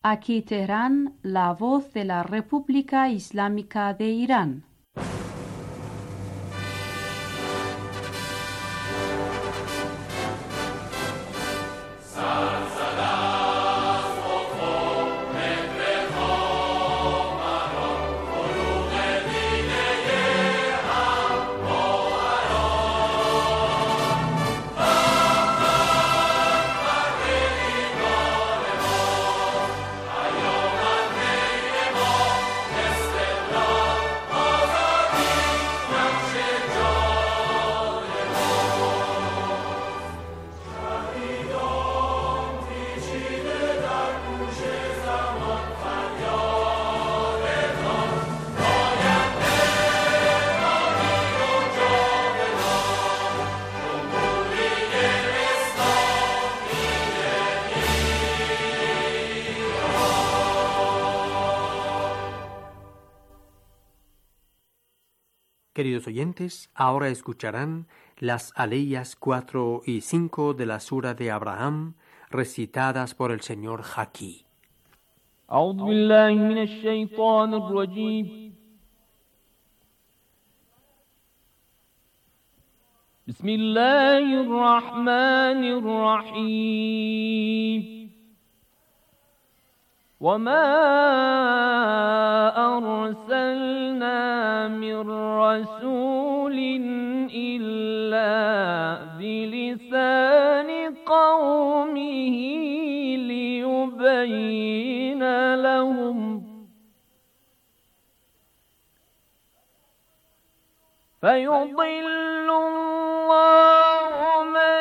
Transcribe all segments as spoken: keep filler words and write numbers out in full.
Aquí Teherán, la voz de la República Islámica de Irán. Queridos oyentes, ahora escucharán las aleyas cuatro y cinco de la Sura de Abraham, recitadas por el señor Haki. أعوذ بالله من الشيطان الرجيم. بسم الله الرحمن الرحيم. وما أرسلنا من رسول إلا بلسان قومه ليبين لهم فيضل الله من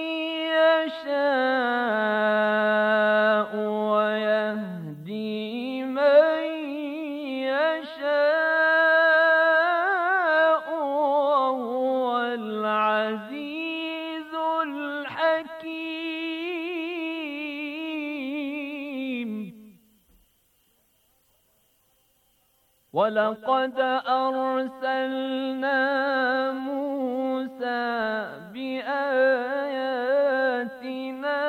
يشاء ويهدي من يشاء وهو العزيز الحكيم. ولقد أرسلنا موسى بآياتنا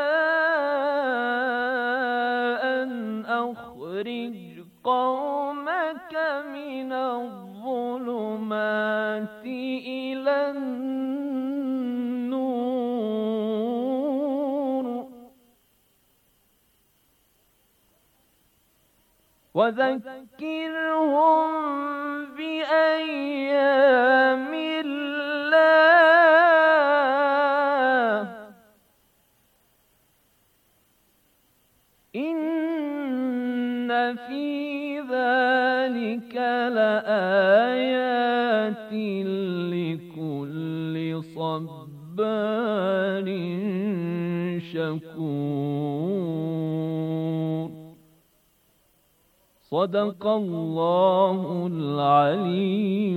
أن أخرج قومك من الظلمات إلى النور وذكرهم بأيام الله إن في ذلك لآيات لكل صبار شكور. صدق الله العلي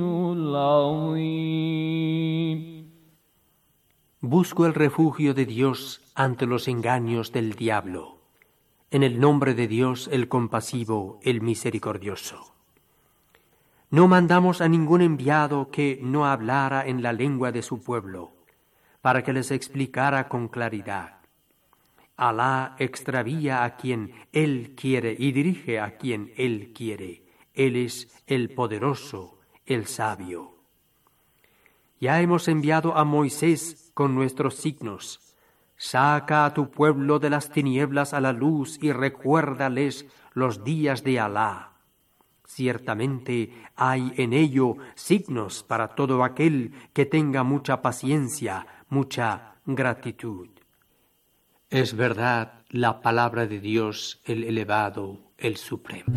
العظيم. Busco el refugio de Dios ante los engaños del diablo. En el nombre de Dios, el compasivo, el misericordioso. No mandamos a ningún enviado que no hablara en la lengua de su pueblo, para que les explicara con claridad. Alá extravía a quien Él quiere y dirige a quien Él quiere. Él es el poderoso, el sabio. Ya hemos enviado a Moisés con nuestros signos. Saca a tu pueblo de las tinieblas a la luz y recuérdales los días de Alá. Ciertamente hay en ello signos para todo aquel que tenga mucha paciencia, mucha gratitud. Es verdad la palabra de Dios, el elevado, el supremo.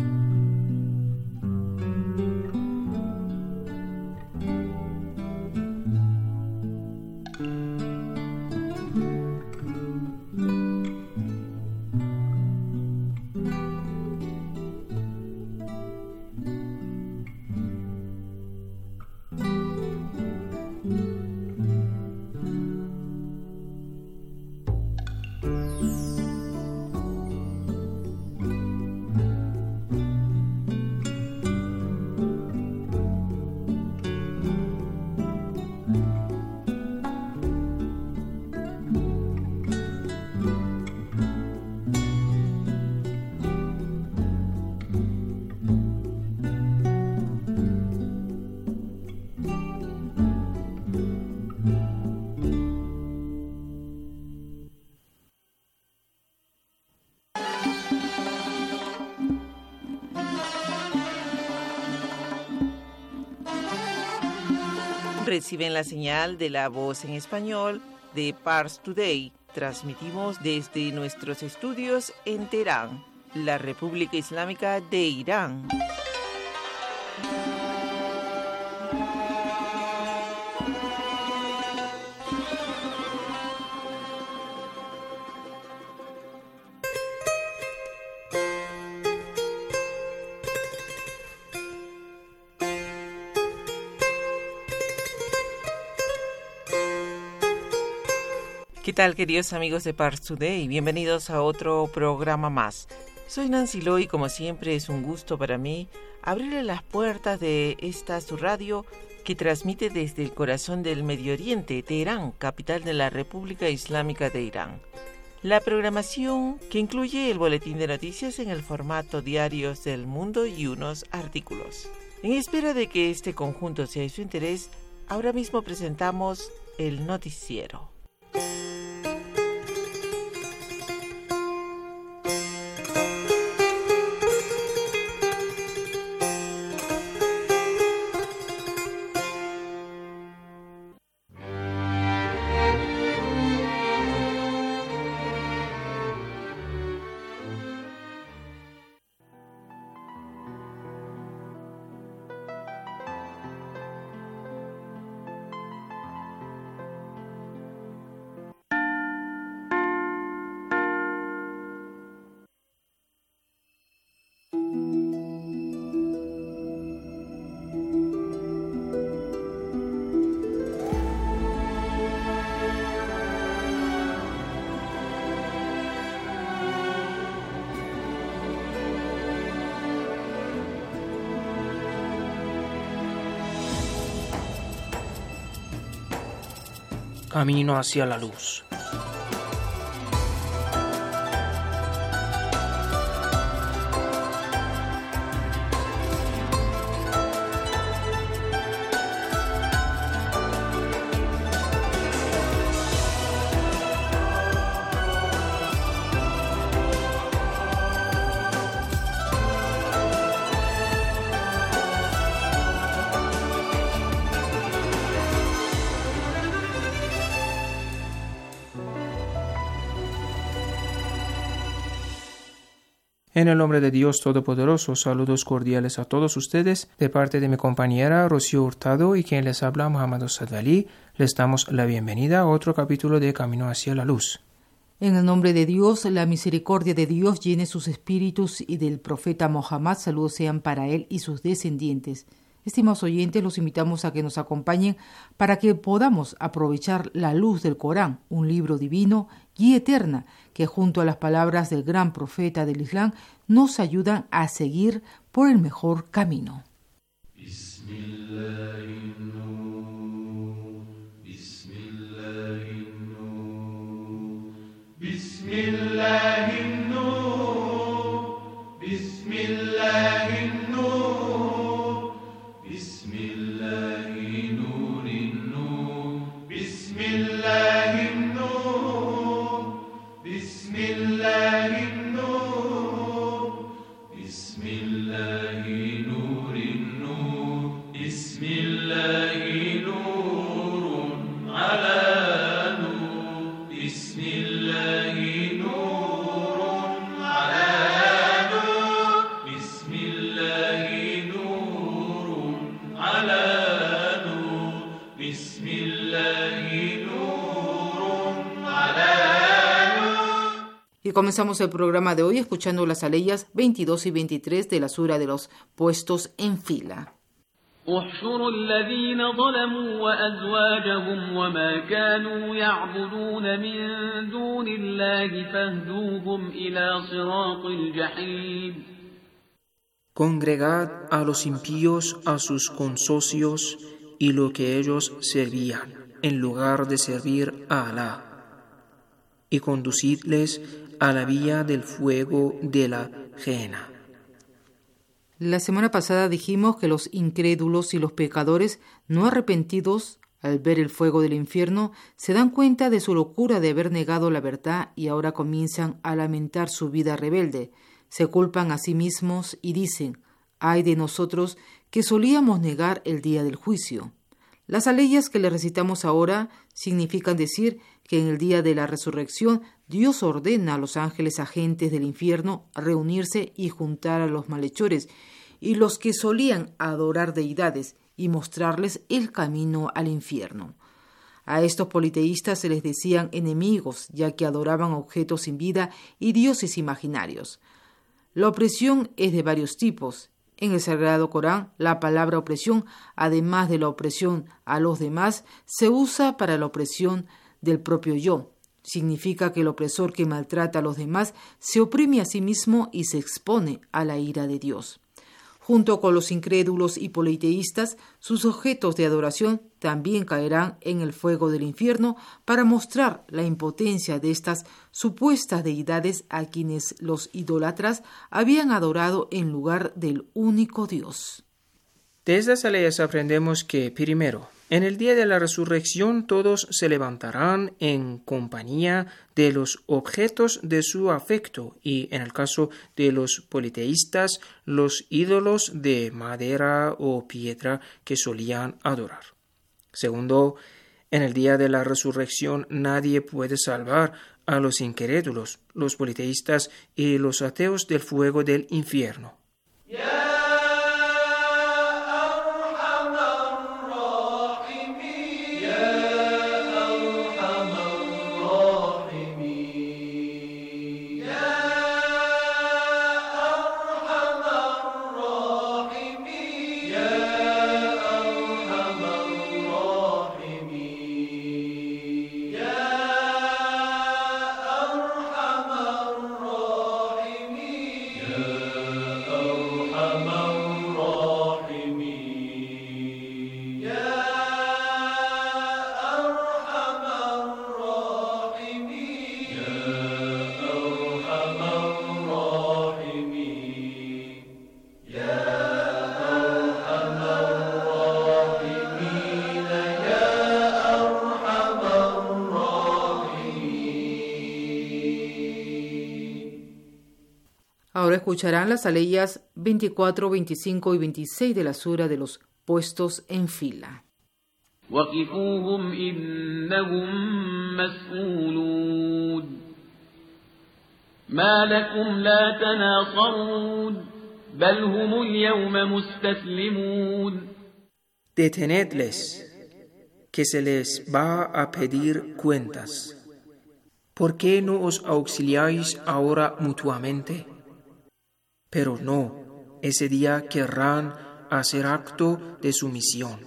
Reciben la señal de la voz en español de Pars Today. Transmitimos desde nuestros estudios en Teherán, la República Islámica de Irán. ¿Qué tal, queridos amigos de Pars Today? Bienvenidos a otro programa más. Soy Nancy Lo y como siempre es un gusto para mí abrirle las puertas de esta su radio que transmite desde el corazón del Medio Oriente, Teherán, capital de la República Islámica de Irán. La programación que incluye el boletín de noticias en el formato Diarios del Mundo y unos artículos. En espera de que este conjunto sea de su interés, ahora mismo presentamos el noticiero. Camino hacia la luz. En el nombre de Dios Todopoderoso, saludos cordiales a todos ustedes, de parte de mi compañera Rocío Hurtado y quien les habla, Muhammad Sadali. Les damos la bienvenida a otro capítulo de Camino hacia la Luz. En el nombre de Dios, la misericordia de Dios llene sus espíritus y del profeta Mohammed, saludos sean para él y sus descendientes. Estimados oyentes, los invitamos a que nos acompañen para que podamos aprovechar la luz del Corán, un libro divino, guía eterna, que junto a las palabras del gran profeta del Islam nos ayudan a seguir por el mejor camino. Y comenzamos el programa de hoy escuchando las aleyas veintidós y veintitrés de la sura de los puestos en fila. احشروا الذين ظلموا وأزواجهم وما كانوا يعبدون من دون الله فاهدوهم إلى صراط الجحيم. Congregad a los impíos, a sus consocios y lo que ellos servían, en lugar de servir a Alá, y conducidles a la vía del fuego de la Gehenna. La semana pasada dijimos que los incrédulos y los pecadores no arrepentidos, al ver el fuego del infierno, se dan cuenta de su locura de haber negado la verdad y ahora comienzan a lamentar su vida rebelde. Se culpan a sí mismos y dicen: «Ay de nosotros que solíamos negar el día del juicio». Las aleyas que le recitamos ahora significan decir que en el día de la resurrección Dios ordena a los ángeles agentes del infierno reunirse y juntar a los malhechores y los que solían adorar deidades y mostrarles el camino al infierno. A estos politeístas se les decían enemigos, ya que adoraban objetos sin vida y dioses imaginarios. La opresión es de varios tipos. En el Sagrado Corán, la palabra opresión, además de la opresión a los demás, se usa para la opresión del propio yo. Significa que el opresor que maltrata a los demás se oprime a sí mismo y se expone a la ira de Dios. Junto con los incrédulos y politeístas, sus objetos de adoración también caerán en el fuego del infierno para mostrar la impotencia de estas supuestas deidades a quienes los idólatras habían adorado en lugar del único Dios. De estas aleyas aprendemos que, primero, en el día de la resurrección todos se levantarán en compañía de los objetos de su afecto y, en el caso de los politeístas, los ídolos de madera o piedra que solían adorar. Segundo, en el día de la resurrección nadie puede salvar a los incrédulos, los politeístas y los ateos del fuego del infierno. Yeah. Ahora escucharán las aleyas veinticuatro, veinticinco y veintiséis de la sura de los puestos en fila. وَقِفُوهُمْ إِنَّهُمْ مَسْئُولُونَ مَا لَكُمْ لَا تَنَاصَرُونَ بَلْ هُمُ الْيَوْمَ مُسْتَسْلِمُونَ. Detenedles, que se les va a pedir cuentas. ¿Por qué no os auxiliáis ahora mutuamente? Pero no, ese día querrán hacer acto de sumisión.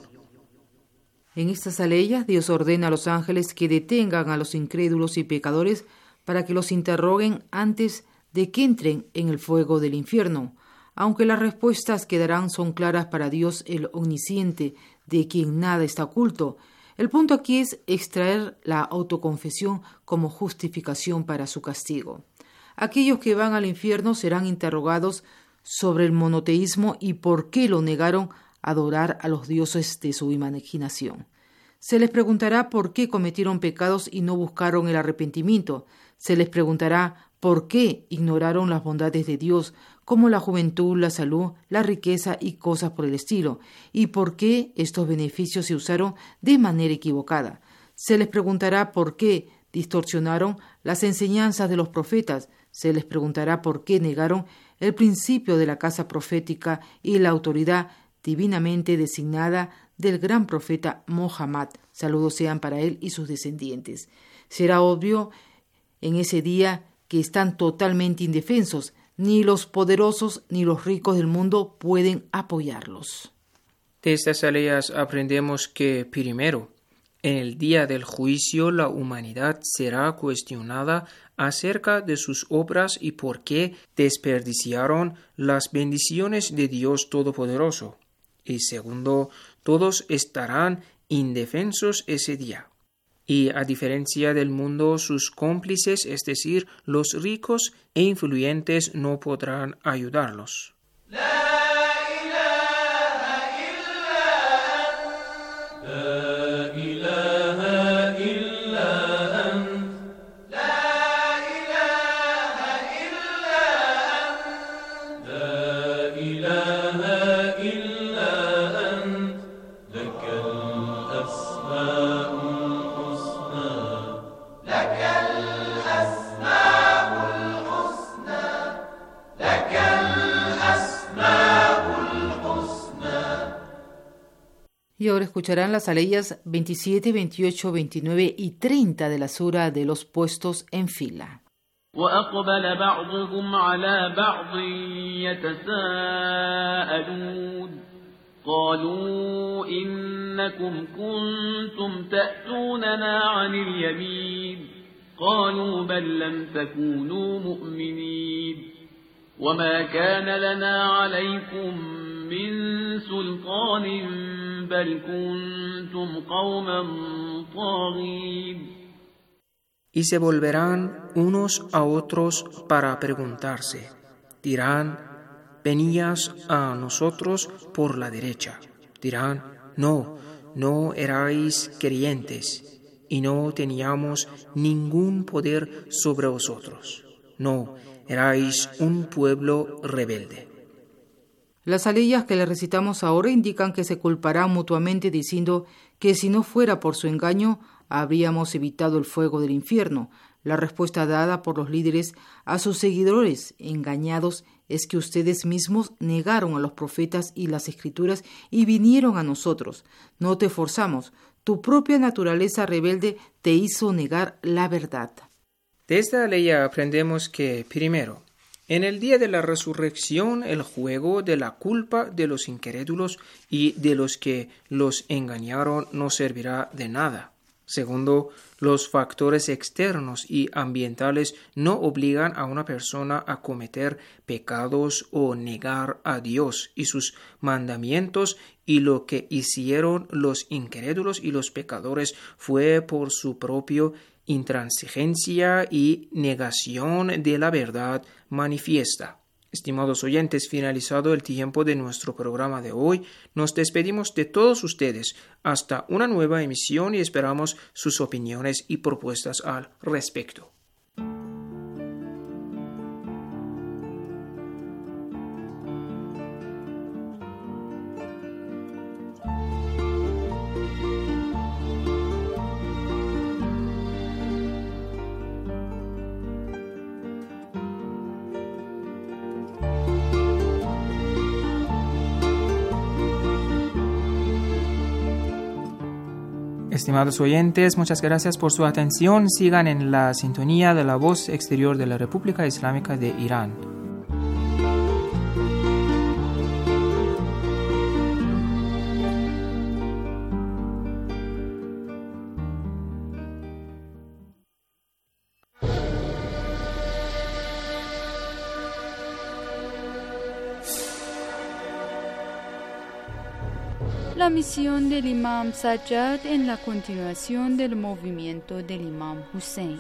En estas aleyas, Dios ordena a los ángeles que detengan a los incrédulos y pecadores para que los interroguen antes de que entren en el fuego del infierno. Aunque las respuestas que darán son claras para Dios el omnisciente, de quien nada está oculto, el punto aquí es extraer la autoconfesión como justificación para su castigo. Aquellos que van al infierno serán interrogados sobre el monoteísmo y por qué lo negaron adorar a los dioses de su imaginación. Se les preguntará por qué cometieron pecados y no buscaron el arrepentimiento. Se les preguntará por qué ignoraron las bondades de Dios, como la juventud, la salud, la riqueza y cosas por el estilo, y por qué estos beneficios se usaron de manera equivocada. Se les preguntará por qué distorsionaron las enseñanzas de los profetas. Se les preguntará por qué negaron el principio de la casa profética y la autoridad divinamente designada del gran profeta Mohammed. Saludos sean para él y sus descendientes. Será obvio en ese día que están totalmente indefensos. Ni los poderosos ni los ricos del mundo pueden apoyarlos. De estas aleyas aprendemos que, primero, en el día del juicio la humanidad será cuestionada acerca de sus obras y por qué desperdiciaron las bendiciones de Dios Todopoderoso. Y segundo, todos estarán indefensos ese día. Y a diferencia del mundo, sus cómplices, es decir, los ricos e influyentes, no podrán ayudarlos. Y ahora escucharán las aleyas veintisiete, veintiocho, veintinueve y treinta de la sura de los puestos en fila. وأقبل بعضهم على بعض يتساءلون قالوا إنكم كنتم تأتوننا عن اليمين قالوا بل لم تكونوا مؤمنين وما كان لنا عليكم من سلطان بل كنتم قوما طاغين. Y se volverán unos a otros para preguntarse. Dirán, venías a nosotros por la derecha. Dirán, no, no erais creyentes y no teníamos ningún poder sobre vosotros. No, erais un pueblo rebelde. Las aleyas que le recitamos ahora indican que se culparán mutuamente diciendo que si no fuera por su engaño, habríamos evitado el fuego del infierno. La respuesta dada por los líderes a sus seguidores engañados es que ustedes mismos negaron a los profetas y las escrituras y vinieron a nosotros. No te forzamos. Tu propia naturaleza rebelde te hizo negar la verdad. De esta ley aprendemos que, primero, en el día de la resurrección, el juego de la culpa de los incrédulos y de los que los engañaron no servirá de nada. Segundo, los factores externos y ambientales no obligan a una persona a cometer pecados o negar a Dios y sus mandamientos, y lo que hicieron los incrédulos y los pecadores fue por su propia intransigencia y negación de la verdad manifiesta. Estimados oyentes, finalizado el tiempo de nuestro programa de hoy, nos despedimos de todos ustedes hasta una nueva emisión y esperamos sus opiniones y propuestas al respecto. Estimados oyentes, muchas gracias por su atención. Sigan en la sintonía de la voz exterior de la República Islámica de Irán. La misión del Imam Sajjad en la continuación del movimiento del Imam Hussein.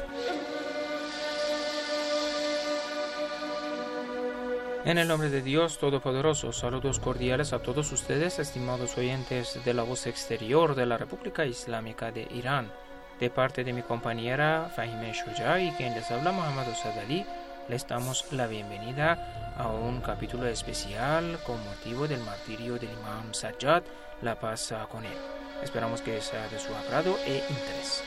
En el nombre de Dios Todopoderoso, saludos cordiales a todos ustedes, estimados oyentes de la voz exterior de la República Islámica de Irán. De parte de mi compañera Fahime Shuja y quien les habla Muhammad Osadali, les damos la bienvenida a un capítulo especial con motivo del martirio del Imam Sajjad, la paz con él. Esperamos que sea de su agrado e interés.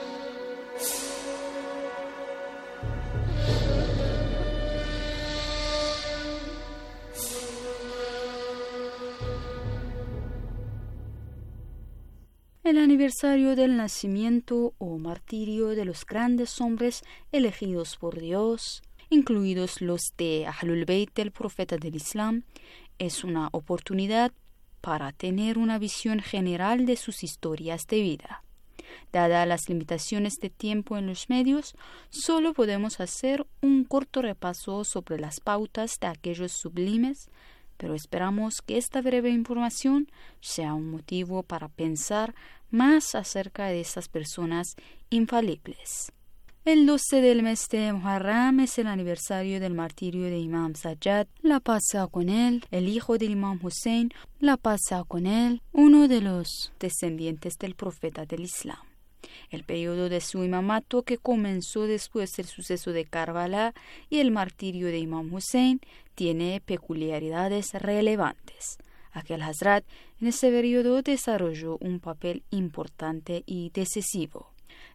El aniversario del nacimiento o martirio de los grandes hombres elegidos por Dios, incluidos los de Ahlul Bayt del profeta del Islam, es una oportunidad para tener una visión general de sus historias de vida. Dadas las limitaciones de tiempo en los medios, solo podemos hacer un corto repaso sobre las pautas de aquellos sublimes, pero esperamos que esta breve información sea un motivo para pensar más acerca de estas personas infalibles. El doce del mes de Muharram es el aniversario del martirio de Imam Sajjad, la paz sea con él, el hijo del Imam Hussein, la paz sea con él, uno de los descendientes del profeta del Islam. El periodo de su imamato, que comenzó después del suceso de Karbala y el martirio de Imam Hussein, tiene peculiaridades relevantes. Aquel Hazrat en ese periodo desarrolló un papel importante y decisivo.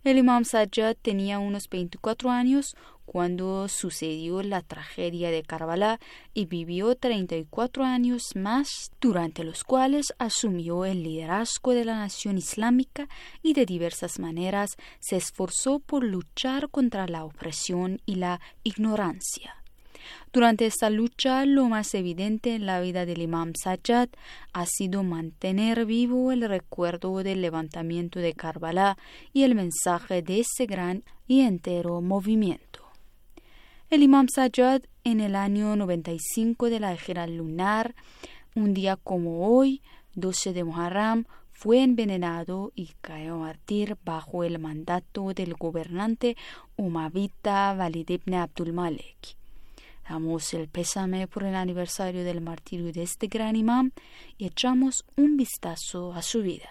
El imam Sajjad tenía unos veinticuatro años cuando sucedió la tragedia de Karbala y vivió treinta y cuatro años más, durante los cuales asumió el liderazgo de la nación islámica y de diversas maneras se esforzó por luchar contra la opresión y la ignorancia. Durante esta lucha, lo más evidente en la vida del imam Sajjad ha sido mantener vivo el recuerdo del levantamiento de Karbala y el mensaje de ese gran y entero movimiento. El imam Sajjad, en el año noventa y cinco de la Hijra lunar, un día como hoy, doce de Muharram, fue envenenado y cayó mártir bajo el mandato del gobernante umavita Walid ibn Abdul Malik. Damos el pésame por el aniversario del martirio de este gran imam y echamos un vistazo a su vida.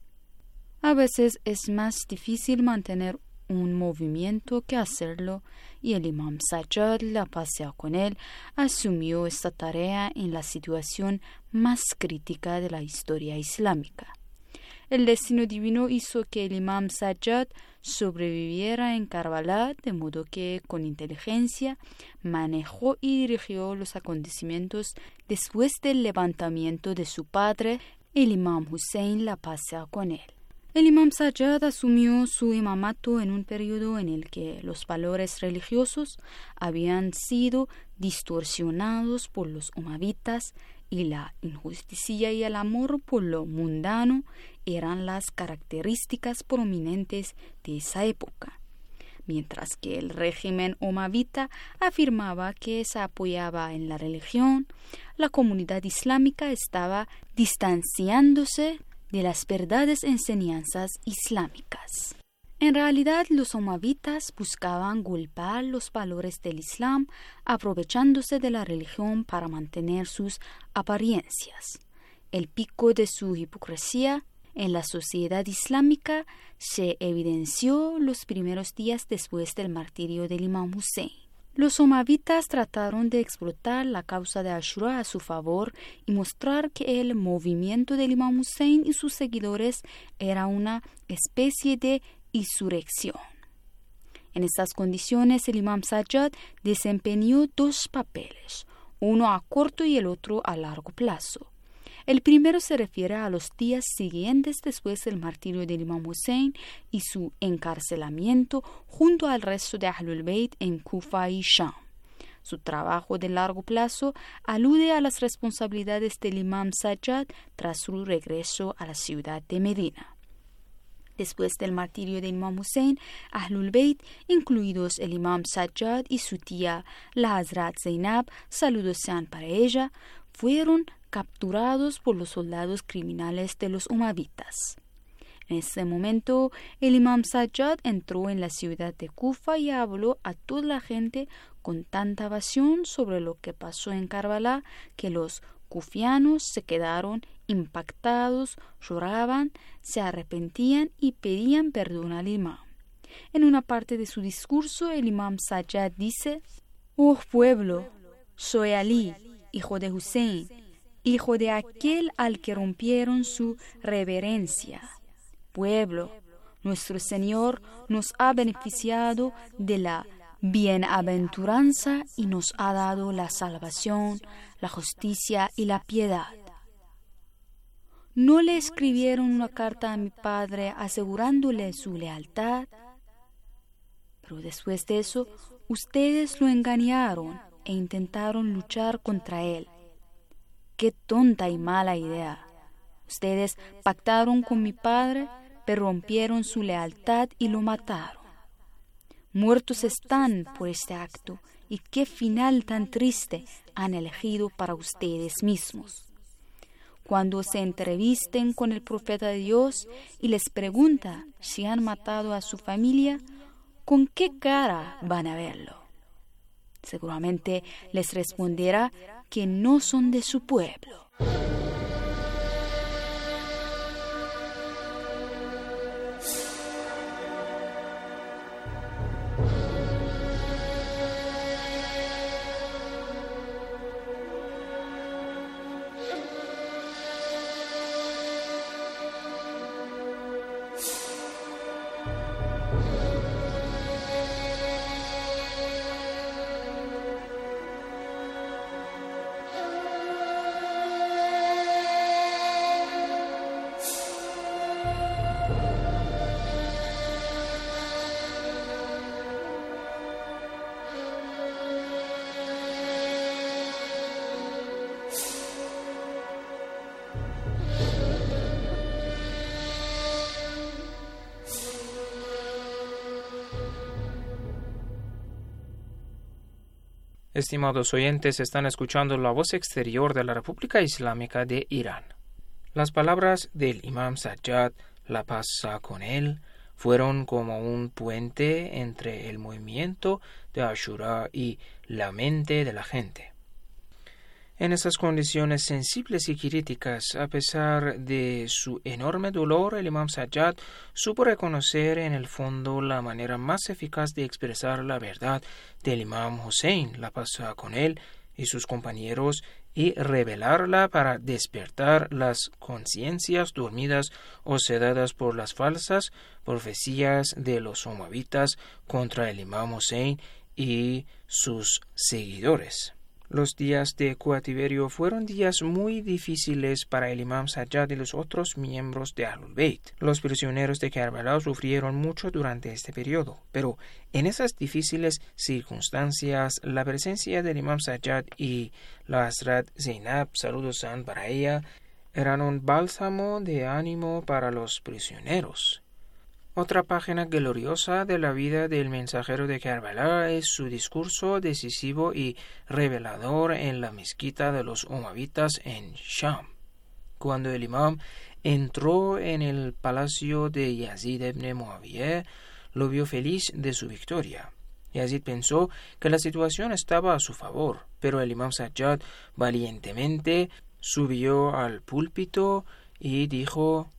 A veces es más difícil mantener un movimiento que hacerlo, y el imam Sajjad, la paz sea con él, asumió esta tarea en la situación más crítica de la historia islámica. El destino divino hizo que el imam Sajjad sobreviviera en Karbala, de modo que con inteligencia manejó y dirigió los acontecimientos después del levantamiento de su padre, el imam Hussein, la paz sea con él. El imam Sajjad asumió su imamato en un periodo en el que los valores religiosos habían sido distorsionados por los umavitas y la injusticia y el amor por lo mundano eran las características prominentes de esa época, mientras que el régimen umavita afirmaba que se apoyaba en la religión. La comunidad islámica estaba distanciándose de las verdaderas enseñanzas islámicas. En realidad, los umavitas buscaban golpear los valores del Islam, aprovechándose de la religión para mantener sus apariencias. El pico de su hipocresía en la sociedad islámica se evidenció los primeros días después del martirio del imam Hussein. Los umavitas trataron de explotar la causa de Ashura a su favor y mostrar que el movimiento del imam Hussein y sus seguidores era una especie de insurrección. En estas condiciones, el imam Sajjad desempeñó dos papeles, uno a corto y el otro a largo plazo. El primero se refiere a los días siguientes después del martirio del imam Hussein y su encarcelamiento junto al resto de Ahlul Bayt en Kufa y Sham. Su trabajo de largo plazo alude a las responsabilidades del imam Sajjad tras su regreso a la ciudad de Medina. Después del martirio del imam Hussein, Ahlul Bayt, incluidos el imam Sajjad y su tía, la Hazrat Zainab, saludos sean para ella, fueron capturados por los soldados criminales de los umavitas. En ese momento, el imam Sajjad entró en la ciudad de Kufa y habló a toda la gente con tanta pasión sobre lo que pasó en Karbala que los kufianos se quedaron impactados, lloraban, se arrepentían y pedían perdón al imam. En una parte de su discurso, el imam Sajjad dice: «Oh pueblo, soy Ali, hijo de Hussein, hijo de aquel al que rompieron su reverencia. Pueblo, nuestro Señor nos ha beneficiado de la bienaventuranza y nos ha dado la salvación, la justicia y la piedad. ¿No le escribieron una carta a mi padre asegurándole su lealtad? Pero después de eso, ustedes lo engañaron e intentaron luchar contra él. ¡Qué tonta y mala idea! Ustedes pactaron con mi padre, pero rompieron su lealtad y lo mataron. Muertos están por este acto, y qué final tan triste han elegido para ustedes mismos. Cuando se entrevisten con el profeta de Dios y les pregunta si han matado a su familia, ¿con qué cara van a verlo? Seguramente les responderá que no son de su pueblo». Estimados oyentes, están escuchando la voz exterior de la República Islámica de Irán. Las palabras del Imam Sajjad, la paz sea con él, fueron como un puente entre el movimiento de Ashura y la mente de la gente. En esas condiciones sensibles y críticas, a pesar de su enorme dolor, el Imam Sajjad supo reconocer en el fondo la manera más eficaz de expresar la verdad del Imam Hussein, la paz sea con él, y sus compañeros, y revelarla para despertar las conciencias dormidas o sedadas por las falsas profecías de los omavitas contra el Imam Hussein y sus seguidores. Los días de cautiverio fueron días muy difíciles para el Imam Sajjad y los otros miembros de Ahlul Bayt. Los prisioneros de Karbala sufrieron mucho durante este periodo, pero en esas difíciles circunstancias, la presencia del Imam Sajjad y la Hazrat Zainab, saludos sean para ella, eran un bálsamo de ánimo para los prisioneros. Otra página gloriosa de la vida del mensajero de Karbala es su discurso decisivo y revelador en la mezquita de los omavitas en Sham. Cuando el imam entró en el palacio de Yazid ibn Muawiyah, lo vio feliz de su victoria. Yazid pensó que la situación estaba a su favor, pero el imam Sajjad valientemente subió al púlpito y dijo: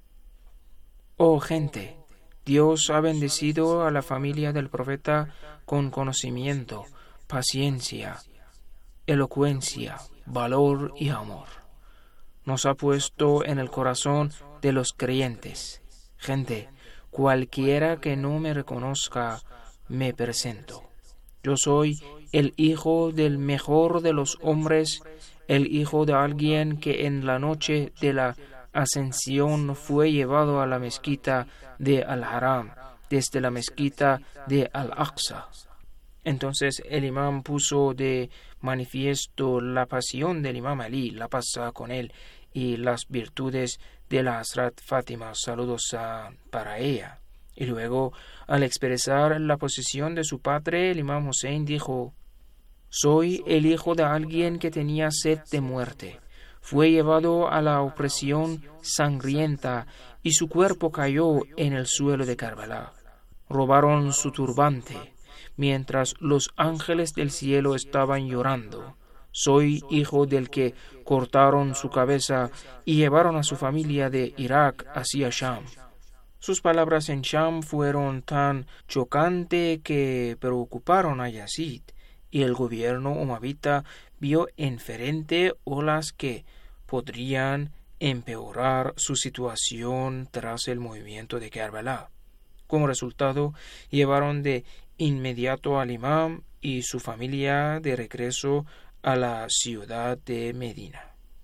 «Oh gente, Dios ha bendecido a la familia del profeta con conocimiento, paciencia, elocuencia, valor y amor. Nos ha puesto en el corazón de los creyentes. Gente, cualquiera que no me reconozca, me presento. Yo soy el hijo del mejor de los hombres, el hijo de alguien que en la noche de la ascensión fue llevado a la mezquita de Al-Haram desde la mezquita de Al-Aqsa». Entonces el imam puso de manifiesto la pasión del imam Ali, la paz sea con él, y las virtudes de la Hazrat Fátima, saludos a, para ella. Y luego, al expresar la posición de su padre, el imam Hussein dijo: «Soy el hijo de alguien que tenía sed de muerte. Fue llevado a la opresión sangrienta y su cuerpo cayó en el suelo de Karbala. Robaron su turbante, mientras los ángeles del cielo estaban llorando. Soy hijo del que cortaron su cabeza y llevaron a su familia de Irak hacia Sham». Sus palabras en Sham fueron tan chocantes que preocuparon a Yazid, y el gobierno omavita vio enfrente olas que podrían empeorar su situación tras el movimiento de Karbala. Como resultado, llevaron de inmediato al imam y su familia de regreso a la ciudad de Medina.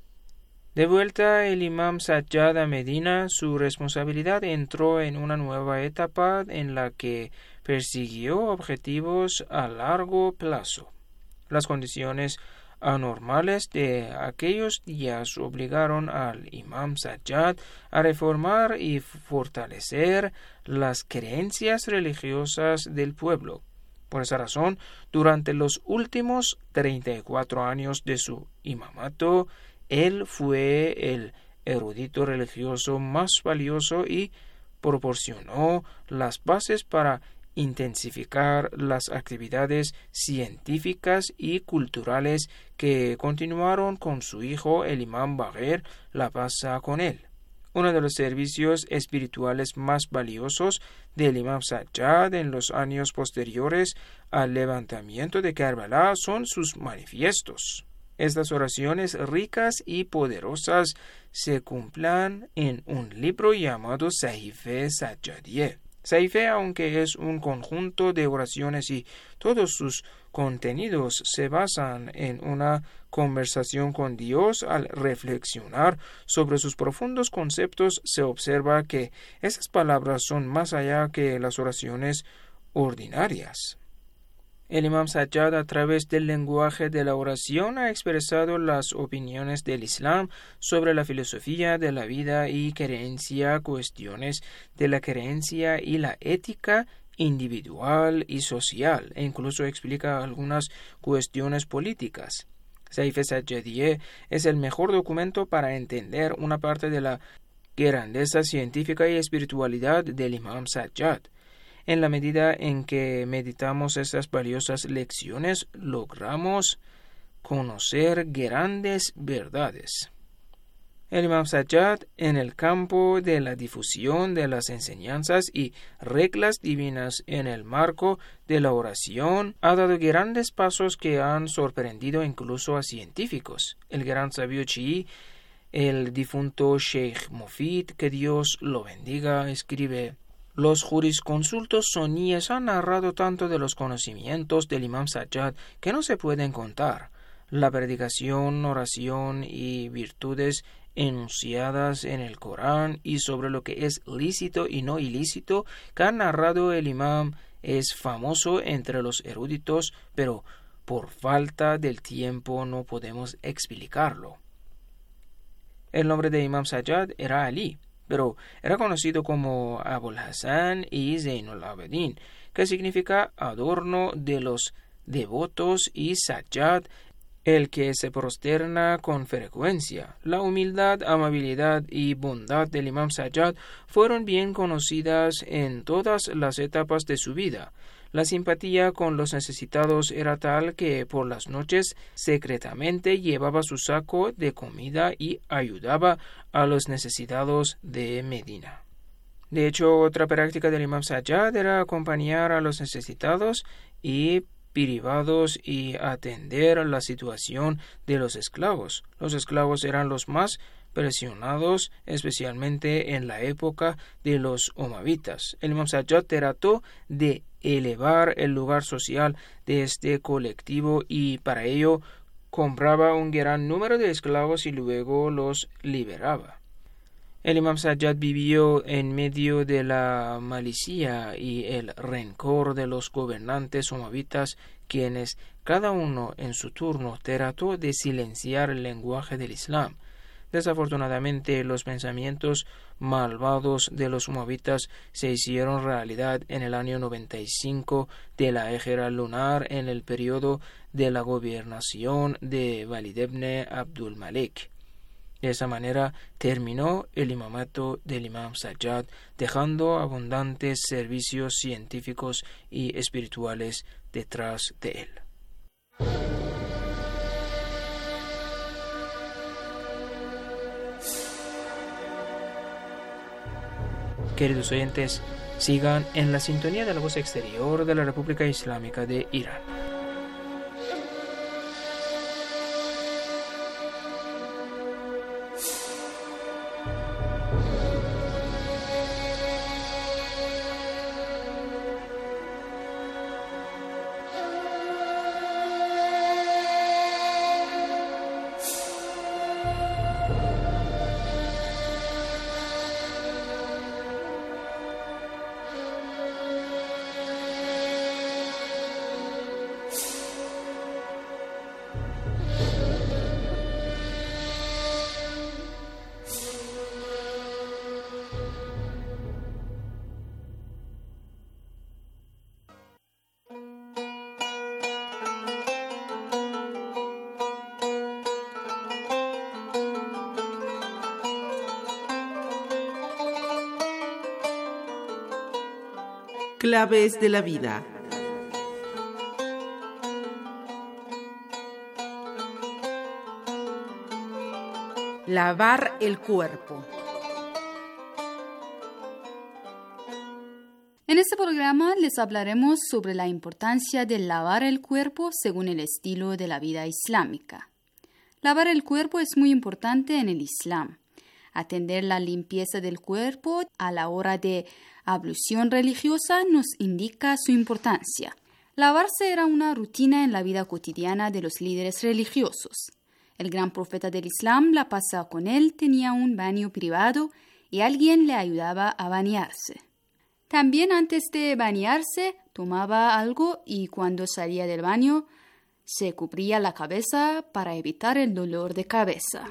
De vuelta el imam Sajjad a Medina, su responsabilidad entró en una nueva etapa en la que persiguió objetivos a largo plazo. Las condiciones anormales de aquellos días obligaron al imam Sajjad a reformar y fortalecer las creencias religiosas del pueblo. Por esa razón, durante los últimos treinta y cuatro años de su imamato, él fue el erudito religioso más valioso y proporcionó las bases para intensificar las actividades científicas y culturales que continuaron con su hijo el imam Baqir, la paz sea con él. Uno de los servicios espirituales más valiosos del imam Sajjad en los años posteriores al levantamiento de Karbala son sus manifiestos. Estas oraciones ricas y poderosas se cumplen en un libro llamado Sahife Sajjadiyeh. Sahife, aunque es un conjunto de oraciones y todos sus contenidos se basan en una conversación con Dios, al reflexionar sobre sus profundos conceptos se observa que esas palabras son más allá que las oraciones ordinarias. El imam Sajjad, a través del lenguaje de la oración, ha expresado las opiniones del Islam sobre la filosofía de la vida y creencia, cuestiones de la creencia y la ética individual y social, e incluso explica algunas cuestiones políticas. Seif Sajjadiyeh es el mejor documento para entender una parte de la grandeza científica y espiritualidad del Imam Sajjad. En la medida en que meditamos estas valiosas lecciones, logramos conocer grandes verdades. El Imam Sajjad, en el campo de la difusión de las enseñanzas y reglas divinas en el marco de la oración, ha dado grandes pasos que han sorprendido incluso a científicos. El gran sabio chií, el difunto Sheikh Mufid, que Dios lo bendiga, escribe: los jurisconsultos soníes han narrado tanto de los conocimientos del Imam Sajjad que no se pueden contar. La predicación, oración y virtudes enunciadas en el Corán y sobre lo que es lícito y no ilícito que ha narrado el imam es famoso entre los eruditos, pero por falta del tiempo no podemos explicarlo. El nombre de Imam Sajjad era Ali, pero era conocido como Abul Hasan y Zainul Abidin, que significa adorno de los devotos, y Sajjad, el que se prosterna con frecuencia. La humildad, amabilidad y bondad del Imam Sajjad fueron bien conocidas en todas las etapas de su vida. La simpatía con los necesitados era tal que por las noches secretamente llevaba su saco de comida y ayudaba a los necesitados de Medina. De hecho, otra práctica del Imam Sajjad era acompañar a los necesitados y privados y atender la situación de los esclavos. Los esclavos eran los más presionados, especialmente en la época de los omavitas. El Imam Sajjad trató de elevar el lugar social de este colectivo y para ello compraba un gran número de esclavos y luego los liberaba. El Imam Sajjad vivió en medio de la malicia y el rencor de los gobernantes omavitas, quienes, cada uno en su turno, trató de silenciar el lenguaje del Islam. Desafortunadamente, los pensamientos malvados de los omavitas se hicieron realidad en el año noventa y cinco de la Égira lunar, en el periodo de la gobernación de Walid ibn Abdul Malik. De esa manera terminó el imamato del Imam Sajjad, dejando abundantes servicios científicos y espirituales detrás de él. Queridos oyentes, sigan en la sintonía de la voz exterior de la República Islámica de Irán. Claves de la vida. Lavar el cuerpo. En este programa les hablaremos sobre la importancia de lavar el cuerpo según el estilo de la vida islámica. Lavar el cuerpo es muy importante en el Islam. Atender la limpieza del cuerpo a la hora de ablución religiosa nos indica su importancia. Lavarse era una rutina en la vida cotidiana de los líderes religiosos. El gran profeta del Islam, la paz sea con él, tenía un baño privado y alguien le ayudaba a bañarse. También antes de bañarse tomaba algo y cuando salía del baño se cubría la cabeza para evitar el dolor de cabeza.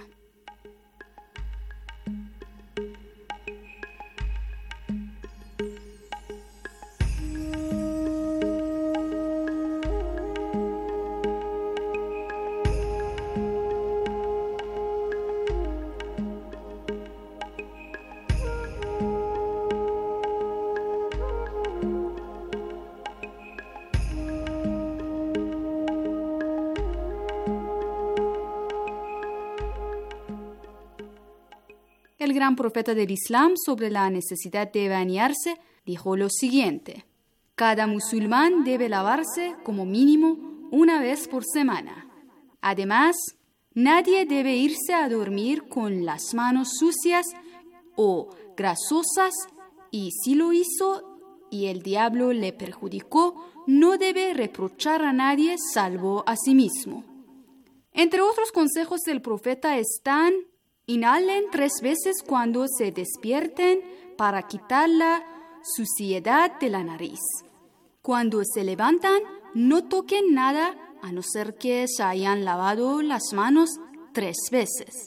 gran profeta del Islam sobre la necesidad de bañarse, dijo lo siguiente: cada musulmán debe lavarse como mínimo una vez por semana. Además, nadie debe irse a dormir con las manos sucias o grasosas, y si lo hizo y el diablo le perjudicó, no debe reprochar a nadie salvo a sí mismo. Entre otros consejos del profeta están: inhalen tres veces cuando se despierten para quitar la suciedad de la nariz. Cuando se levantan, no toquen nada a no ser que se hayan lavado las manos tres veces.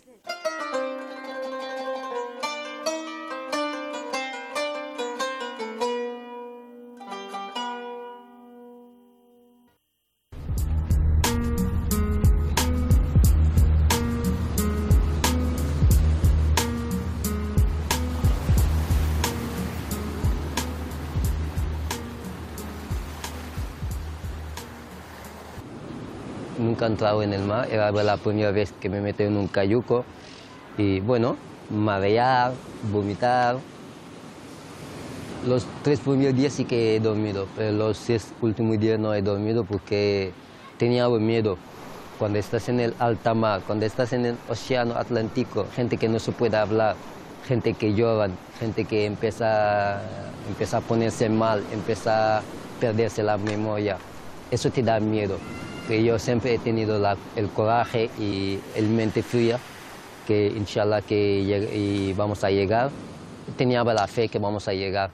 Nunca he entrado en el mar, era la primera vez que me metí en un cayuco y bueno, marear, vomitar. Los tres primeros días sí que he dormido, pero los seis últimos días no he dormido porque tenía miedo. Cuando estás en el alta mar, cuando estás en el océano Atlántico, gente que no se puede hablar, gente que llora, gente que empieza, empieza a ponerse mal, empieza a perderse la memoria. Eso te da miedo. Pero yo siempre he tenido la, el coraje y el mente fría, que inshallah que lleg y vamos a llegar. Tenía la fe que vamos a llegar.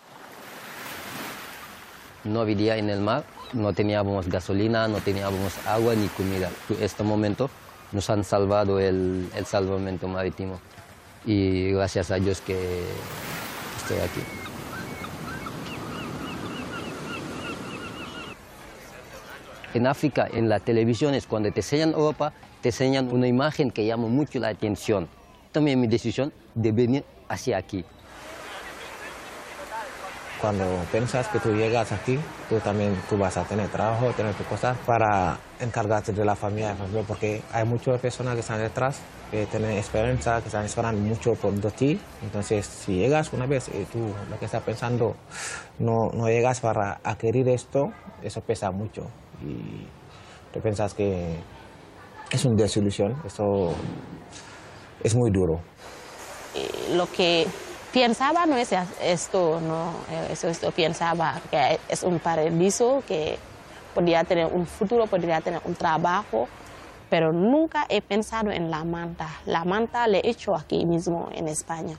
No vivía en el mar, no teníamos gasolina, no teníamos agua ni comida. En este momento nos han salvado el, el salvamento marítimo y gracias a Dios que estoy aquí. En África, en las televisiones, cuando te enseñan Europa, te enseñan una imagen que llama mucho la atención. Tomé mi decisión de venir hacia aquí. Cuando piensas que tú llegas aquí, tú también tú vas a tener trabajo, tener tus cosas para encargarte de la familia, porque hay muchas personas que están detrás, que tienen esperanza, que están esperando mucho por ti. Entonces, si llegas una vez y tú lo que estás pensando no, no llegas para adquirir esto, eso pesa mucho. Y tú piensas que es una desilusión, eso es muy duro. Lo que pensaba no es esto, no, eso, esto pensaba que es un paraíso, que podría tener un futuro, podría tener un trabajo, pero nunca he pensado en la manta. La manta la he hecho aquí mismo en España.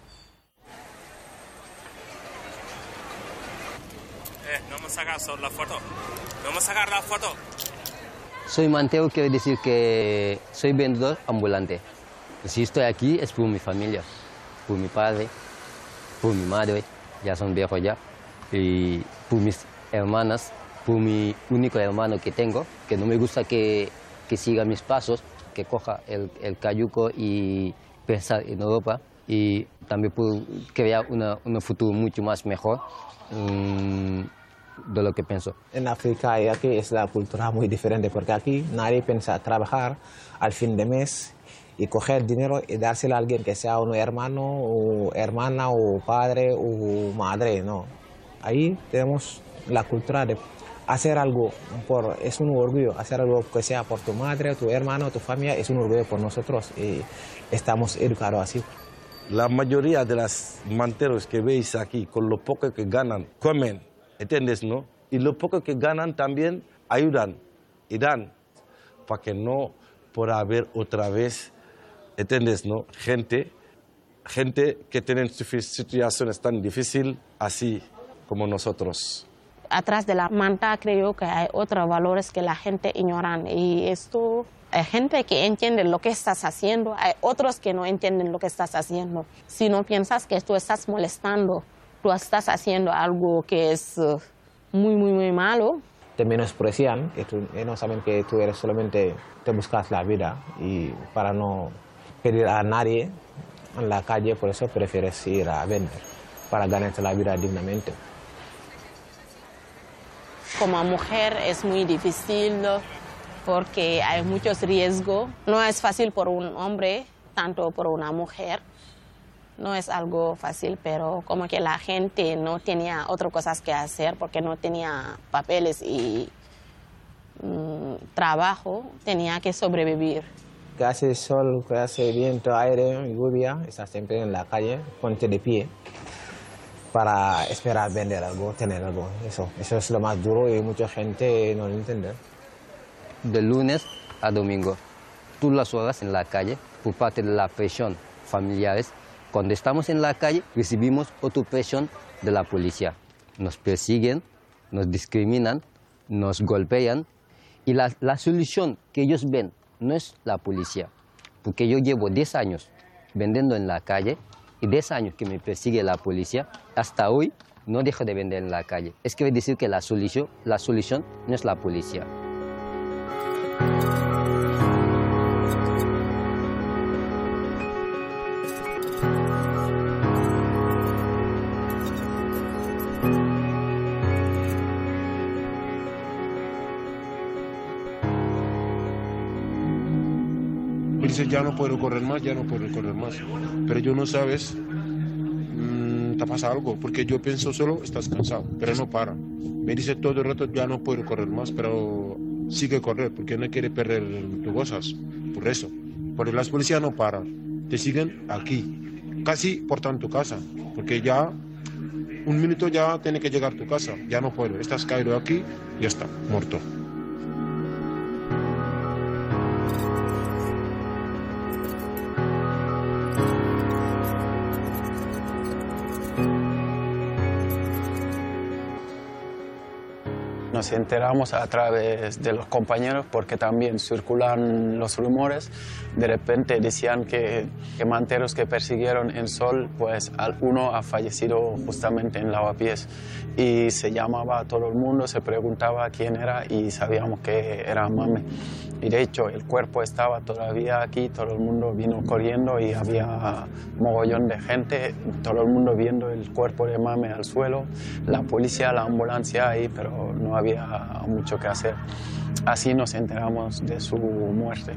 Eh, no vamos a sacar la foto. No vamos a sacar la foto. Soy mantero, quiere decir que soy vendedor ambulante. Si estoy aquí es por mi familia, por mi padre, por mi madre, ya son viejos ya, y por mis hermanas, por mi único hermano que tengo, que no me gusta que, que siga mis pasos, que coja el, el cayuco y pensar en Europa, y también por crear una, un futuro mucho más mejor um, de lo que pienso. En África y aquí es la cultura muy diferente, porque aquí nadie piensa trabajar al fin de mes y coger dinero y dárselo a alguien que sea un hermano o hermana o padre o madre, no. Ahí tenemos la cultura de hacer algo, por, es un orgullo, hacer algo que sea por tu madre, tu hermano, tu familia, es un orgullo por nosotros y estamos educados así. La mayoría de los manteros que veis aquí, con lo poco que ganan, comen, ¿entiendes, no? Y lo poco que ganan también ayudan y dan para que no pueda haber otra vez, ¿entiendes, no? Gente, gente que tiene situaciones tan difíciles así como nosotros. Atrás de la manta creo que hay otros valores que la gente ignora y esto, hay gente que entiende lo que estás haciendo, hay otros que no entienden lo que estás haciendo. Si no piensas que tú estás molestando, tú estás haciendo algo que es uh, muy, muy, muy malo. Te menosprecian, que tú, no saben que tú eres solamente, te buscas la vida y para no pedir a nadie en la calle, por eso prefieres ir a vender, para ganarte la vida dignamente. Como mujer es muy difícil porque hay muchos riesgos. No es fácil por un hombre, tanto por una mujer. no es algo fácil, pero como que la gente no tenía otras cosas que hacer porque no tenía papeles y mmm, trabajo, tenía que sobrevivir. Que hace sol, que hace viento, aire, lluvia, está siempre en la calle, ponte de pie para esperar vender algo, tener algo. Eso, eso es lo más duro y mucha gente no lo entiende. De lunes a domingo, tú las horas en la calle, por parte de la presión familiares. Cuando estamos en la calle, recibimos otra presión de la policía. Nos persiguen, nos discriminan, nos golpean. Y la, la solución que ellos ven no es la policía. Porque yo llevo diez años vendiendo en la calle y diez años que me persigue la policía. Hasta hoy no dejo de vender en la calle. Es que decir que la solución, la solución no es la policía. Dice, ya no puedo correr más, ya no puedo correr más. Pero yo no sabes, mmm, te pasa algo, porque yo pienso solo, estás cansado, pero no para. Me dice todo el rato, ya no puedo correr más, pero sigue correr, porque no quiere perder tus cosas, por eso. Porque las policías no paran, te siguen aquí, casi portan tu casa, porque ya un minuto ya tiene que llegar a tu casa, ya no puedo, estás caído aquí, ya está, muerto. Nos enteramos a través de los compañeros porque también circulan los rumores. De repente decían que, que manteros que persiguieron en Sol, pues uno ha fallecido justamente en Lavapiés. Y se llamaba a todo el mundo, se preguntaba quién era y sabíamos que era Mame. Y de hecho el cuerpo estaba todavía aquí, todo el mundo vino corriendo y había mogollón de gente, todo el mundo viendo el cuerpo de Mame al suelo, la policía, la ambulancia ahí, pero no había mucho que hacer. Así nos enteramos de su muerte.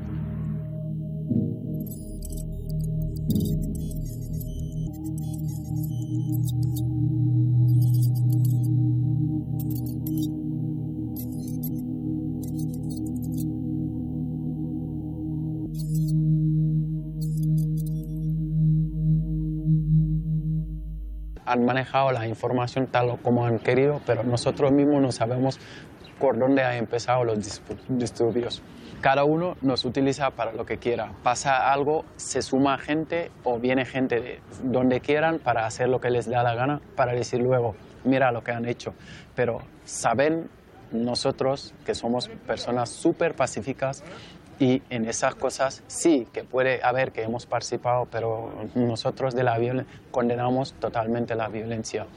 Han manejado la información tal como han querido, pero nosotros mismos no sabemos por dónde han empezado los disturbios. Cada uno nos utiliza para lo que quiera. Pasa algo, se suma gente o viene gente de donde quieran para hacer lo que les da la gana, para decir luego, mira lo que han hecho. Pero saben nosotros que somos personas súper pacíficas y en esas cosas sí que puede haber que hemos participado, pero nosotros de la violencia condenamos totalmente la violencia.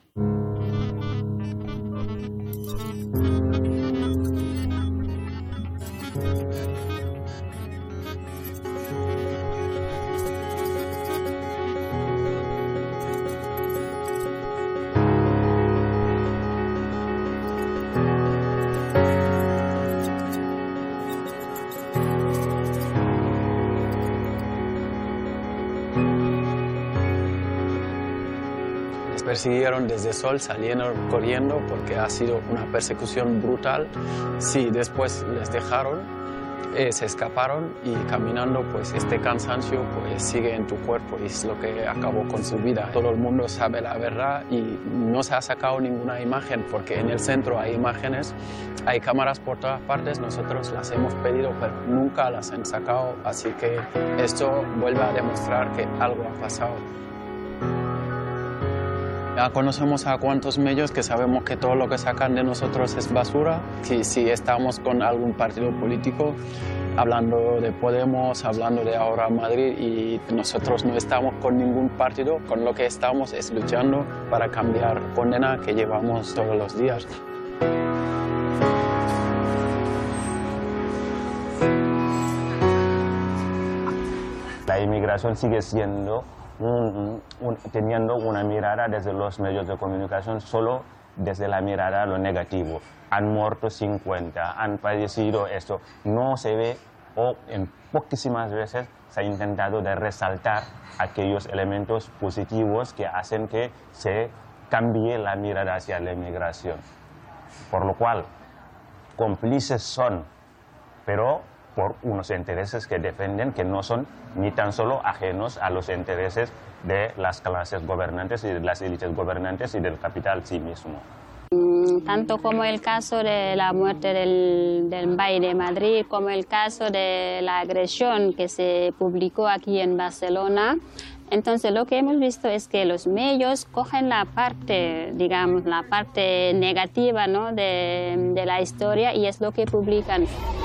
Persiguieron desde Sol, salieron corriendo porque ha sido una persecución brutal. Sí, después les dejaron, eh, se escaparon y caminando, pues este cansancio pues sigue en tu cuerpo y es lo que acabó con su vida. Todo el mundo sabe la verdad y no se ha sacado ninguna imagen porque en el centro hay imágenes, hay cámaras por todas partes, nosotros las hemos pedido pero nunca las han sacado, así que esto vuelve a demostrar que algo ha pasado. Ya conocemos a cuantos medios que sabemos que todo lo que sacan de nosotros es basura. Si, si estamos con algún partido político, hablando de Podemos, hablando de Ahora Madrid, y nosotros no estamos con ningún partido, con lo que estamos es luchando para cambiar condena que llevamos todos los días. La inmigración sigue siendo Un, un, teniendo una mirada desde los medios de comunicación solo desde la mirada a lo negativo. Han muerto cincuenta, han padecido esto. No se ve o en poquísimas veces se ha intentado de resaltar aquellos elementos positivos que hacen que se cambie la mirada hacia la inmigración. Por lo cual, cómplices son, pero por unos intereses que defienden que no son ni tan solo ajenos a los intereses de las clases gobernantes y de las élites gobernantes y del capital sí mismo. Tanto como el caso de la muerte del, del M B A I de Madrid, como el caso de la agresión que se publicó aquí en Barcelona. Entonces lo que hemos visto es que los medios cogen la parte, digamos, la parte negativa, ¿no?, de, de la historia y es lo que publican.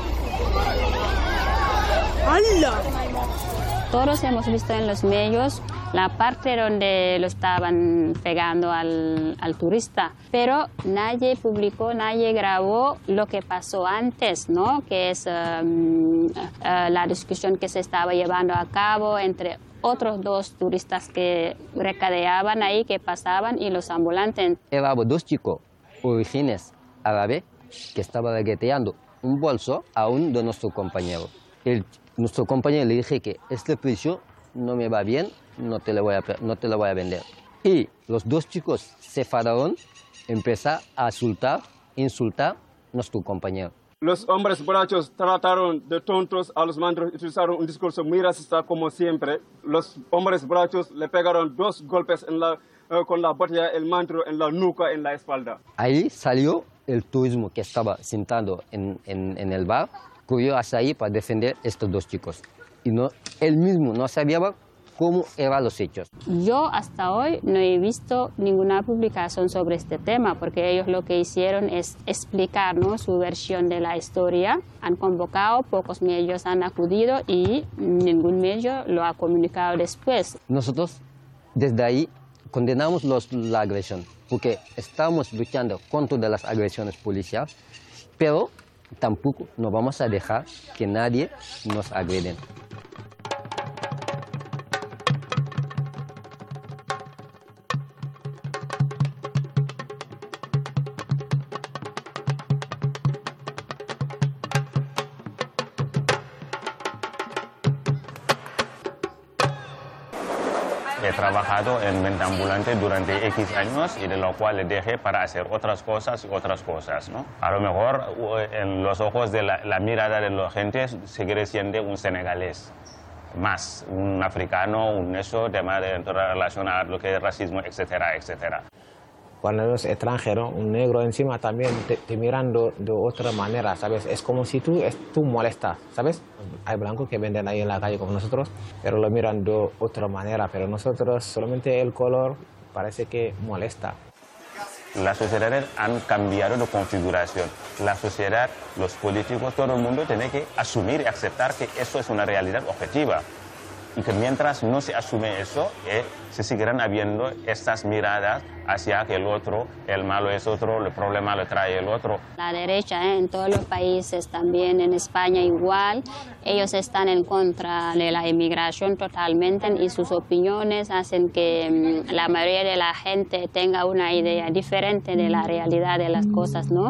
¡Hala! Todos hemos visto en los medios la parte donde lo estaban pegando al, al turista, pero nadie publicó, nadie grabó lo que pasó antes, ¿no?, que es um, uh, la discusión que se estaba llevando a cabo entre otros dos turistas que recadeaban ahí, que pasaban, y los ambulantes. Éramos dos chicos, orígenes árabes, que estaban regateando un bolso a uno de nuestros compañeros. El, nuestro compañero le dije que este precio no me va bien, no te lo voy a, no te lo voy a vender. Y los dos chicos se enfadaron, empezaron a insultar, insultar a nuestro compañero. Los hombres borrachos trataron de tontos a los mandros y utilizaron un discurso muy racista como siempre. Los hombres borrachos le pegaron dos golpes en la, uh, con la botella, el mandro en la nuca, en la espalda. Ahí salió el turismo que estaba sentado en, en, en el bar, corrió hacia ahí para defender a estos dos chicos. Y no, él mismo no sabía cómo eran los hechos. Yo hasta hoy no he visto ninguna publicación sobre este tema, porque ellos lo que hicieron es explicar, ¿no?, su versión de la historia. Han convocado, pocos medios han acudido y ningún medio lo ha comunicado después. Nosotros desde ahí condenamos los, la agresión, porque estamos luchando contra de las agresiones policiales, pero tampoco nos vamos a dejar que nadie nos agrede. He trabajado en venta ambulante durante X años y de lo cual le dejé para hacer otras cosas y otras cosas, ¿no? A lo mejor en los ojos de la, la mirada de la gente seguiré siendo un senegalés, más un africano, un eso, tema de relacionar lo que es racismo, etcétera, etcétera. Cuando eres extranjero, un negro encima también te, te miran de, de otra manera, ¿sabes? Es como si tú, es, tú molestas, ¿sabes? Hay blancos que venden ahí en la calle como nosotros, pero lo miran de otra manera, pero nosotros solamente el color parece que molesta. Las sociedades han cambiado de configuración. La sociedad, los políticos, todo el mundo tiene que asumir y aceptar que eso es una realidad objetiva. Y que mientras no se asume eso, eh, se seguirán habiendo estas miradas hacia que el otro, el malo es otro, el problema lo trae el otro. La derecha, eh, en todos los países, también en España igual, ellos están en contra de la inmigración totalmente y sus opiniones hacen que um, la mayoría de la gente tenga una idea diferente de la realidad de las cosas, ¿no?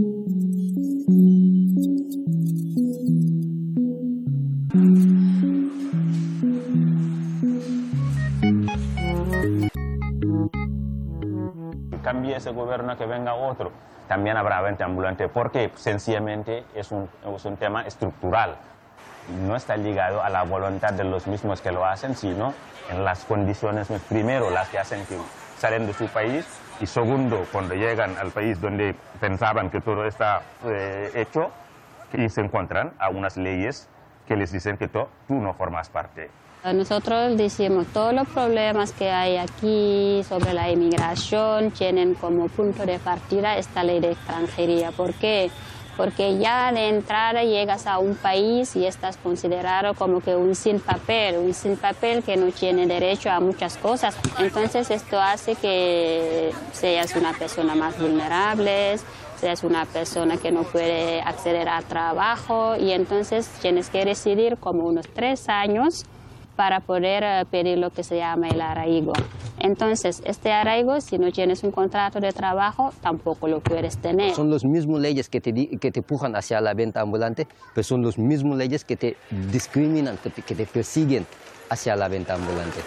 Cambie ese gobierno, que venga otro, también habrá venta ambulante, porque sencillamente es un, es un tema estructural. No está ligado a la voluntad de los mismos que lo hacen, sino en las condiciones, primero, las que hacen que salen de su país, y segundo, cuando llegan al país donde pensaban que todo está eh, hecho, y se encuentran a unas leyes que les dicen que tú, tú no formas parte. Nosotros decimos todos los problemas que hay aquí sobre la inmigración tienen como punto de partida esta ley de extranjería. ¿Por qué? Porque ya de entrada llegas a un país y estás considerado como que un sin papel, un sin papel que no tiene derecho a muchas cosas. Entonces esto hace que seas una persona más vulnerable, seas una persona que no puede acceder a trabajo, y entonces tienes que residir como unos tres años para poder pedir lo que se llama el arraigo. Entonces, este arraigo, si no tienes un contrato de trabajo, tampoco lo puedes tener. Son las mismas leyes que te, que te empujan hacia la venta ambulante, pero son las mismas leyes que te discriminan, que te, que te persiguen hacia la venta ambulante.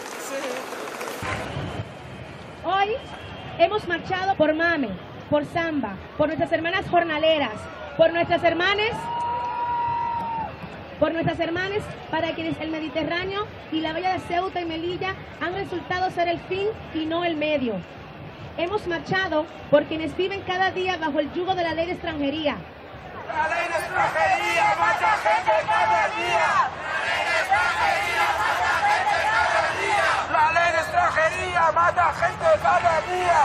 Hoy hemos marchado por MAME, por Samba, por nuestras hermanas jornaleras, por nuestras hermanas, por nuestras hermanas para quienes el Mediterráneo y la Bahía de Ceuta y Melilla han resultado ser el fin y no el medio. Hemos marchado por quienes viven cada día bajo el yugo de la ley de extranjería. La ley de extranjería mata gente cada día. La ley de extranjería mata gente cada día.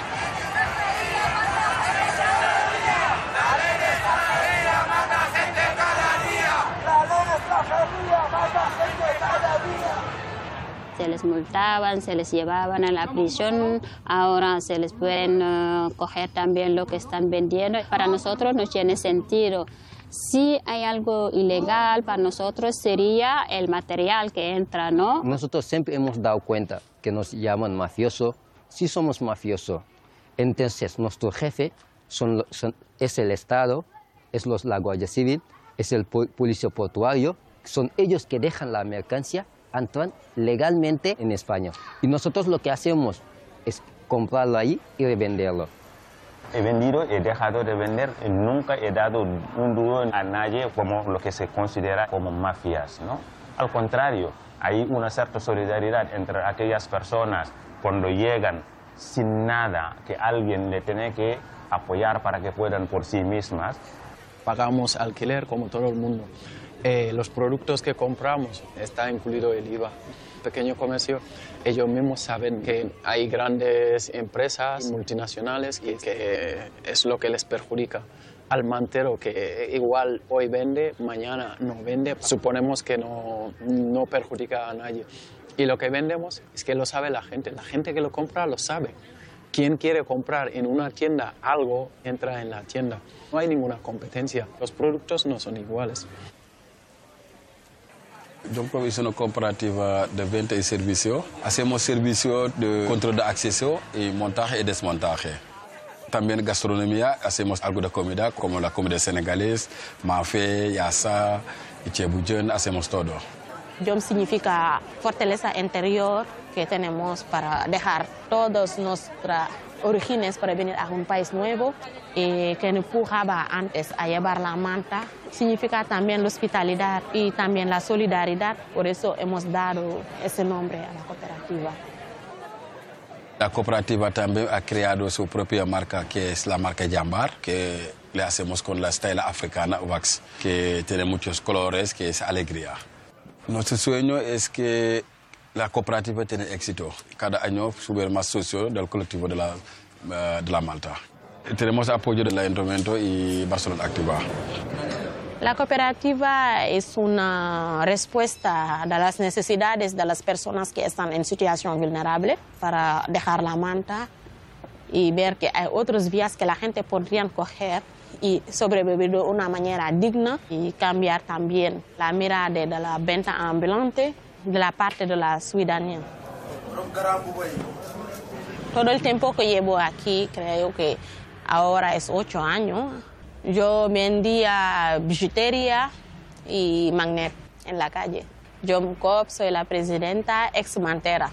La ley de extranjería mata gente cada día. La ley de extranjería mata gente cada día. Se les multaban, se les llevaban a la prisión, ahora se les pueden uh, coger también lo que están vendiendo. Para nosotros no tiene sentido. Si hay algo ilegal, para nosotros sería el material que entra, ¿no? Nosotros siempre hemos dado cuenta que nos llaman mafioso. Si somos mafioso, entonces nuestro jefe son, son, es el Estado, es los, la Guardia Civil, es el policía portuario. Son ellos que dejan la mercancía, entran legalmente en España. Y nosotros lo que hacemos es comprarlo ahí y revenderlo. He vendido, he dejado de vender, y nunca he dado un duro a nadie como lo que se considera como mafias, ¿no? Al contrario, hay una cierta solidaridad entre aquellas personas cuando llegan sin nada, que alguien le tiene que apoyar para que puedan por sí mismas. Pagamos alquiler como todo el mundo. Eh, los productos que compramos está incluido el I V A. Pequeño comercio, ellos mismos saben que hay grandes empresas multinacionales y que es lo que les perjudica. Al mantero que igual hoy vende, mañana no vende, suponemos que no, no perjudica a nadie. Y lo que vendemos es que lo sabe la gente, la gente que lo compra lo sabe. Quien quiere comprar en una tienda algo, entra en la tienda. No hay ninguna competencia, los productos no son iguales. Yo provisiono cooperativa de venta y servicio. Hacemos servicio de control de acceso y montaje y desmontaje. También gastronomía, hacemos algo de comida como la comida senegalesa, mafé, yassa, chebujen, hacemos todo. Yom significa fortaleza interior que tenemos para dejar todas nuestras orígenes para venir a un país nuevo y que empujaba antes a llevar la manta. Significa también la hospitalidad y también la solidaridad, por eso hemos dado ese nombre a la cooperativa. La cooperativa también ha creado su propia marca, que es la marca Jambar, que le hacemos con la estela africana Wax, que tiene muchos colores, que es alegría. Nuestro sueño es que la cooperativa tiene éxito. Cada año sube más socios del colectivo de la, de la Malta. Tenemos apoyo del Ayuntamiento y Barcelona Activa. La cooperativa es una respuesta a las necesidades de las personas que están en situación vulnerable para dejar la manta y ver que hay otras vías que la gente podría coger y sobrevivir de una manera digna y cambiar también la mirada de la venta ambulante de la parte de la ciudadanía. Todo el tiempo que llevo aquí, creo que ahora es ocho años, yo vendía bijutería y magnet en la calle. Yo soy la presidenta ex Mantera.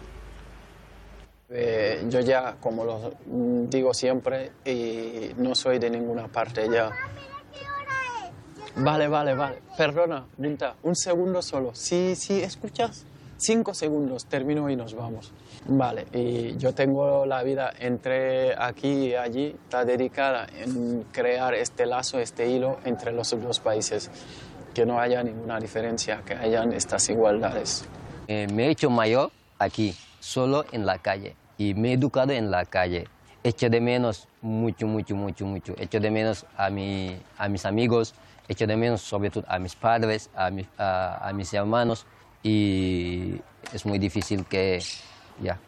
Eh, yo ya, como lo digo siempre, y no soy de ninguna parte ya. Vale, vale, vale. Perdona, Bunta, un segundo solo. Sí, sí, ¿escuchas? Cinco segundos, termino y nos vamos. Vale, y yo tengo la vida entre aquí y allí, está dedicada en crear este lazo, este hilo entre los dos países. Que no haya ninguna diferencia, que hayan estas igualdades. Eh, me he hecho mayor aquí, solo en la calle, y me he educado en la calle. Echo de menos mucho, mucho, mucho, mucho. Echo de menos a, mi, a mis amigos, echo de menos sobre todo a mis padres, a, mi, a, a mis hermanos, y es muy difícil que ya.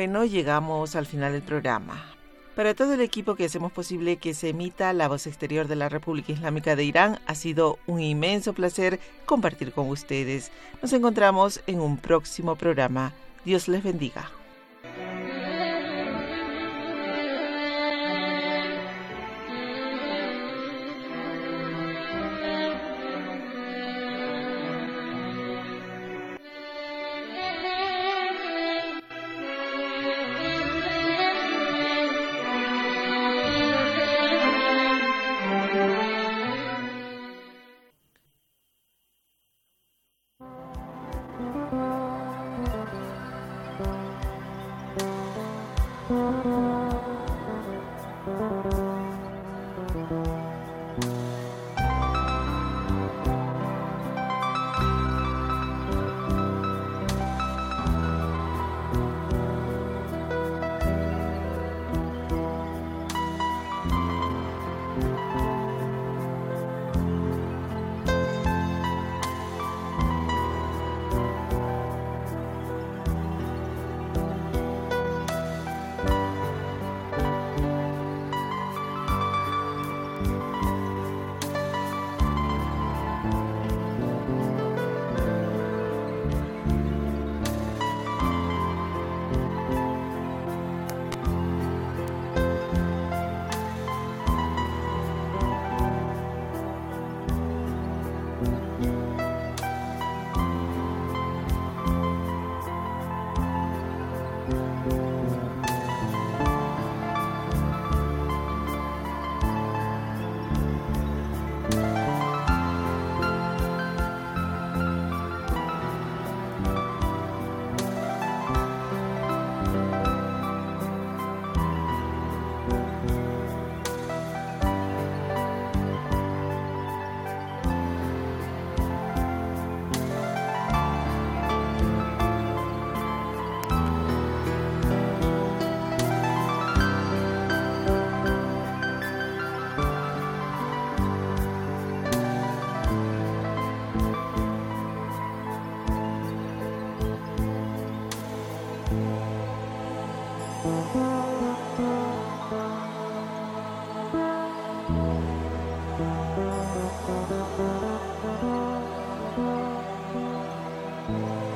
Bueno, llegamos al final del programa. Para todo el equipo que hacemos posible que se emita La Voz Exterior de la República Islámica de Irán, ha sido un inmenso placer compartir con ustedes. Nos encontramos en un próximo programa. Dios les bendiga. Thank you.